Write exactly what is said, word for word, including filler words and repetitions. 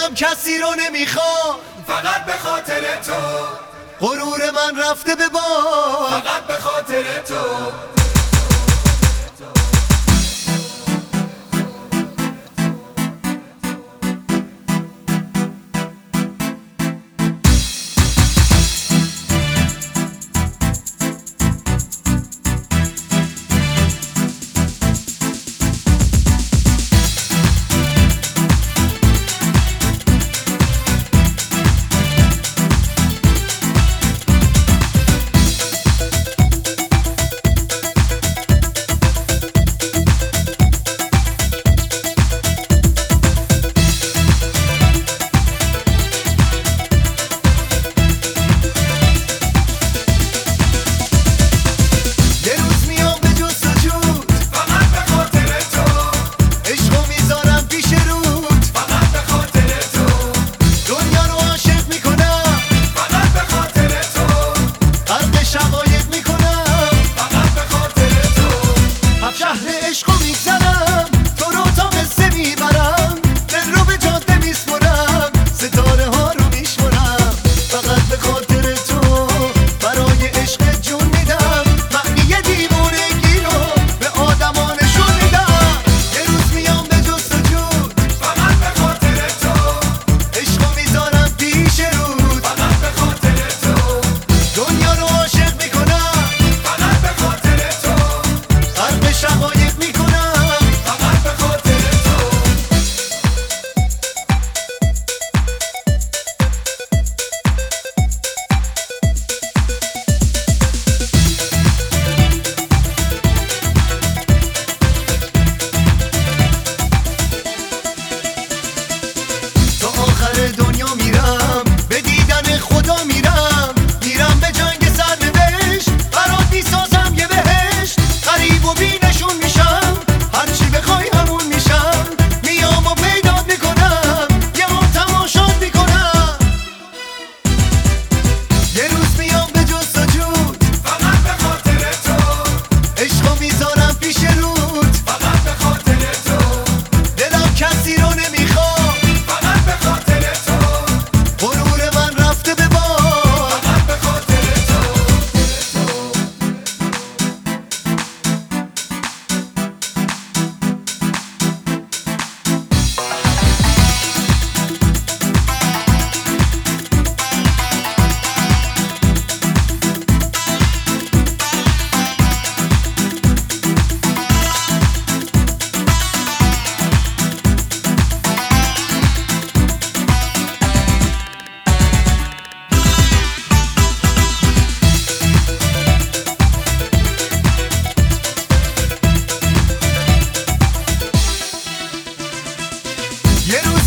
دلم کسی رو نمیخواد فقط به خاطر تو. غرور من رفته به باد فقط به خاطر تو. دنیا میرم به دیدن خدا میرم میرم به جنگ سرنوشت برات میسازم یه بهشت غریب و بینشون میشم هرچی بخوای همون میشم میام و پیدا میکنم یه هم تماشات میکنم یه روز میام به جستجوت فقط به خاطر تو. عشقو میذارم پیش رود فقط به خاطر تو. دلم کسی رو نمیخواد فقط به خاطر تو. غرور من رفته به باد فقط به خاطر تو. یه روز